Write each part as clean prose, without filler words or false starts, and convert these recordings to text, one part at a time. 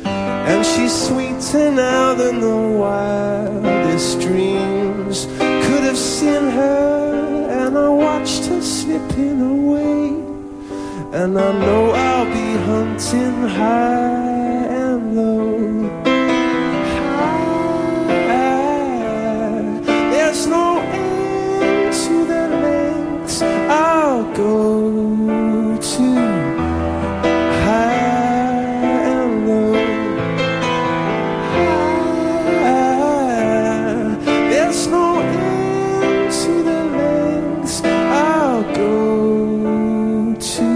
and she's sweeter now than the wildest dreams could have seen her. And I watched her slipping away, and I know I'll be hunting high and low. There's no end to the lengths I'll go to, high and low. There's no end to the lengths I'll go to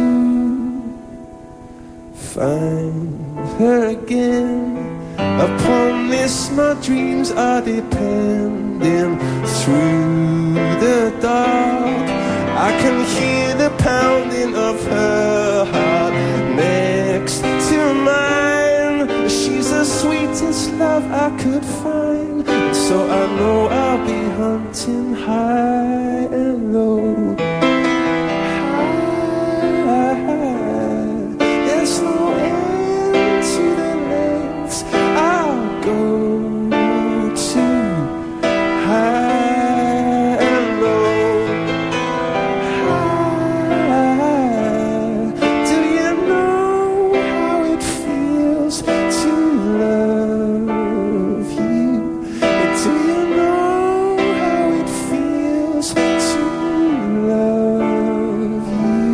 find her again. Upon this my dreams are depending. Through the dark I can hear the pounding of her heart next to mine. She's the sweetest love I could find, and so I know I'll be hunting high and low. There's no end to the lengths I'll go to, high and low. Do you know how it feels to love you? Do you know how it feels to love you?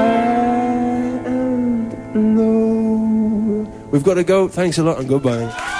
High and low. We've got to go. Thanks a lot and goodbye.